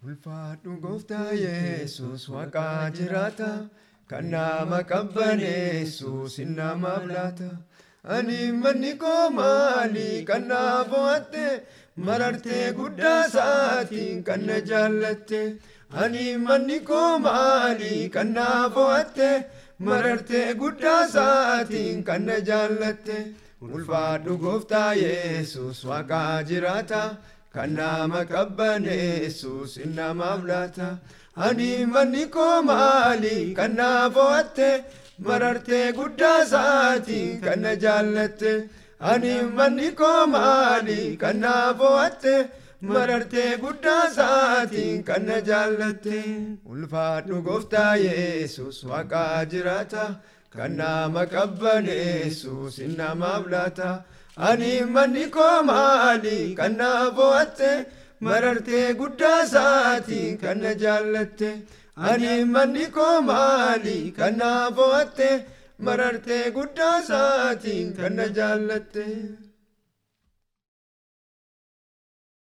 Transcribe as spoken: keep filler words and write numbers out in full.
Ulfaadhu gooftaa Yesuus Waaqaa jiraata, kan nama qabbaneessu sin namaaf laata. Ani manni koo maali kan na fo'atte, marartee guddaa isaatiin kan na jaallatte. Ani manni koo maali kan na fo'atte, marartee guddaa isaatiin kan na jaallatte. Ulfaadhu gooftaa Yesuus Waaqaa jiraata, kan nama qabbaneessu sin namaaf laata. Ani manni koo maali kan na fo'atte, marartee guddaa isaatiin kan na jaallatte. Ani manni koo maali kan na fo'atte, marartee guddaa isaatiin kan na jaallatte. Ulfaadhu gooftaa Yesuus Waaqaa jiraata, kan nama qabbaneessu sin namaaf laata. Ani manni koo maali kan na fo'atte, marartee guddaa isaatiin kan na jaallatte. Ani manni koo maali kan na fo'atte, marartee guddaa isaatiin kan na jaallatte.